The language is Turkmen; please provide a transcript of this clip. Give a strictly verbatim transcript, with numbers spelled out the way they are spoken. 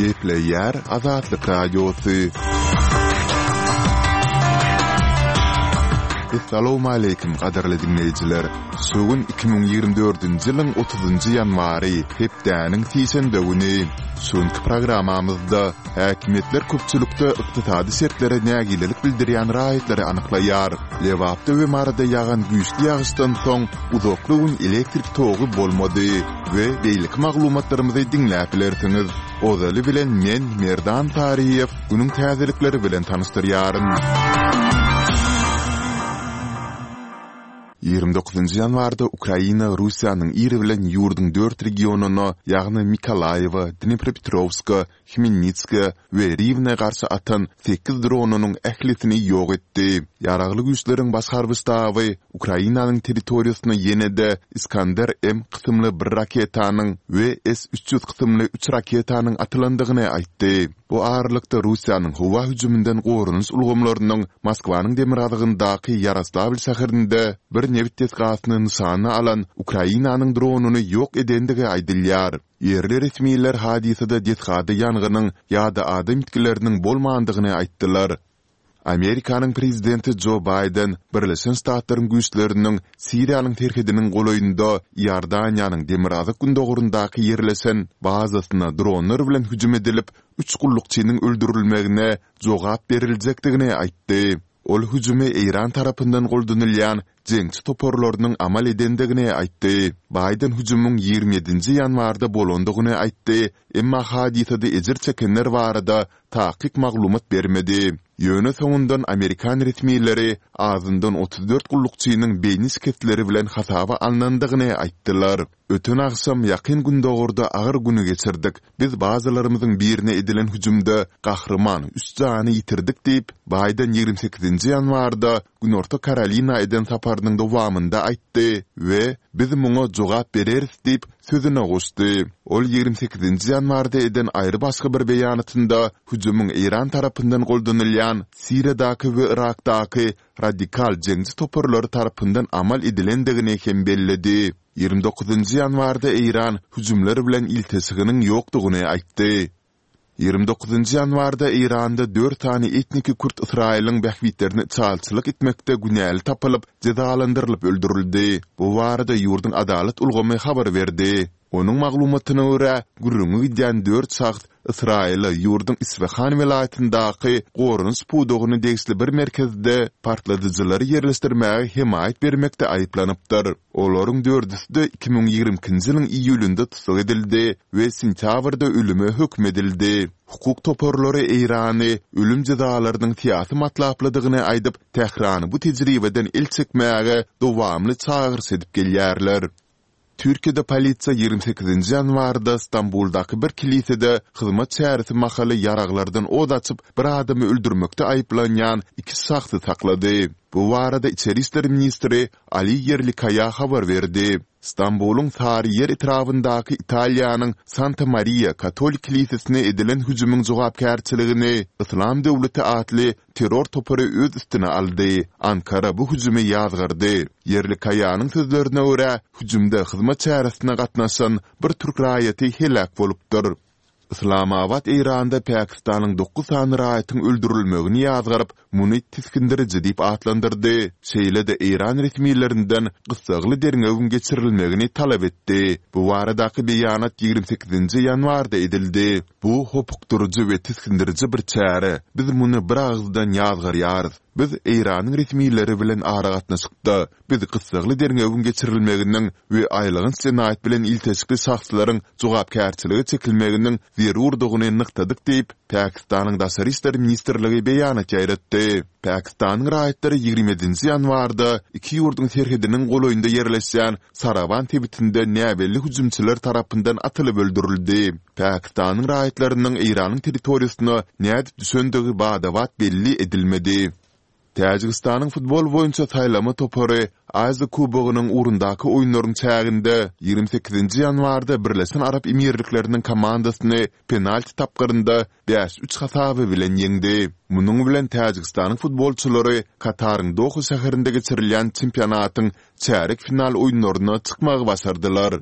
Gepleyer Azatlyk Radiosu. Assalamu alaykum qadarly dinleyijiler. Söwün iki bin ýygrimi dördünji ýylyň otuzynjy ýanwary hepdäniň tiýsende güni. Şonky programamyzda häkimetler köpçülükde ykdysady şertlere nägilelik bildirýän raýatlary anyklaýar. Lewapda we marada ýagan güýçli ýagyşdan soň uzakly gün elektrik togy bolmady we beýlik maglumatlarymyzy dinläp bilersiňiz. Ozaly bilen men Merdan Tariýew günüň täzelikleri bilen tanıştyrýaryn. ýygrimi dokuzynjy ýanwarda Ukraina Russiýanyň iri bilen ýurdun dört regionuny, ýagny Mikolaýew, Dnipropetrovsk, Khmelnytsk we Rivne garşy atan sekiz dronunyň ählisini ýok etdi. Ýaragly güýçleriň başgarby ştaby Ukrainanyň territoriýasyna ýene-de Iskander M kysymly bir raketanyň we S üç ýüz kysymly üç raketanyň atylandygyny aýtdy. Bu ağırlykda Russiýanyň howa hüjümünden gorunuş ulgamlarynyň Moskwanyň demiradygyndaky Yaroslavl şäherinde bir nevit tesgasyny nişana alan Ukrainanyň dronuny ýok edendigi aýdylýar. Yerli resmiýetler hadisede desgady ýanganyň ýa-da adam itkileriniň bolmandygyny aýtdylar. Amerikanyň prezidenti Joe Biden Birleşen Ştatlaryň güýçleriniň Siriýanyň terhidiniň golaýynda Ýordaniýanyň demirazyk gündogurundaky ýerleşen bazasyna dronlar bilen hüjüm edilip üç gullukçynyň öldürilmegine jogap berilejekdigini aýtdy. Ol hüjüme İran tarapyndan goldanylýan jeňçi toporlarynyň amal edendigini aýtdy. Biden hüjümüň ýygrimi ýedinji ýanwarda bolandygyny aýtdy, emma hadisede ejir çekenler barada taýyk maglumat bermedi. Ýöne soňundan Amerikan resmiýetleri azyndan otuz dört gullukçynyň beýni şiketleri bilen hasaba alnandygyny aýtdylar. Ötün aksam ýakyn gündogurda agyr güni geçirdik. Biz bazalarymyzyň birine edilen hüjümde gahrman üç jany ýitirdik diýip Biden ýygrimi sekizinji ýanwarda Günorta Karolina eden saparynyň dowamynda aýtdy we biz muňa jogap bereriz diýip sözüne goşdy. Ol ýygrimi sekizinji ýanwarda eden aýry başga bir beýanatynda hüjümüň İran tarapyndan goldanylýan Siriýadaky we Irakdaky radikal jeňçi toporlary tarapyndan amal edilendigini hem belledi. ýygrimi dokuzynjy ýanwarda İran hüjümleri bilen iltisiginiň ýokdugyny aýtdy. ýygrimi dokuzynjy ýanwarda İranda dört tane etniki Kürt Israýlyň bähwitlerini çalçylyk etmekde günäli tapylyp jezalandyrylyp öldürildi. Bu barada ýurdun adalet ulgamy habar berdi. Onuň maglumatyna görä gürrüňi gidýän dört şahs Israýly ýurdun Isfahan welaýatyndaky gorunuş pudogyny degisli bir merkezde partladyjylary ýerleşdirmäge himayet bermekde aýyplanypdyr. Olaryň dördüsi de iki bin ýygrimiňji ýylyň iýulynda tutsak edildi we sentýabrda ölüme hökm edildi. Hukuk toporlary Irany ölüm jezalarynyň tiýasy matlapladygyny aýdyp, Tehrany bu tejribeden el çekmäge dowamly çağırış edip gelýärler. Türkiýede polisiýa ýygrimi sekizinji ýanwarda Istanbuldaky bir kilisede hyzmat çäresi mahaly yaraglardan od açyp bir adamy öldürmekde aýplanýan iki şahsy saklady. Bu barada İçeri işleri ministri Ali Yerlikaya habar berdi. İstanbul'un tarihi yer etrafındaky Italiýanyň Santa Maria Katolik kilisesine edilen hüjümüň jogapkärçiligini İslam döwleti atly terror topory öz üstüne aldy. Ankara bu hüjümi ýazgyrdy. Yerlikayanyň sözlerine görä, hüjümde hyzmat çäresine gatnaşan bir türk raýaty helak bolupdyr. Islamabad İranda Pakistanyň dokuz sany raýatyň öldürilmegini ýazgyryp, muny tiskindirici diýip atlandyrdy. Şeýle-de İran resmiýetlerinden gysgaly derňewin geçirilmegini talap etdi. Bu baradaky beýanat ýygrimi sekizinji ýanwarda edildi. Bu hukukduruji we tiskindirici bir çäre. Biz muny bir agzdan ýazgyrýarys. Biz İranyň resmiýetleri bilen ara gatnaşykda. Biz gysgaly derňewin geçirilmeginiň we aýlygyn senaýet bilen ilteşikli şahslaryň jogapkärçiligi çekilmeginiň zerurdygyny nyktadyk diýip Pakistanyň Daşary işleri ministrligi beýanat ýaýratdy. Pakistanyň raýatlary ýygrimi ýedinji ýanwarda iki ýurdun terhidiniň golaýynda ýerleşýän Saravan tebitinde näbelli hüjümçiler tarapyndan atylyp öldürildi. Pakistanyň raýatlarynyň İranyň territoriýasyna nädip düşendigi badawat belli edilmedi. Täjikistanyň futbol boýunça taýlama topory Aziya Kubogynyň urundaky oýunlaryň çäginde ýygrimi sekizinji ýanwarda Birleşen Arap Emirlikleriniň komandasyny penalti tapgyrynda beş üç hasaby bilen ýeňdi. Munyň bilen Täjikistanyň futbolçulary Kataryň Doha şäherinde geçirilýän çempionatyň çärek final oýunlaryna çykmagy başardylar.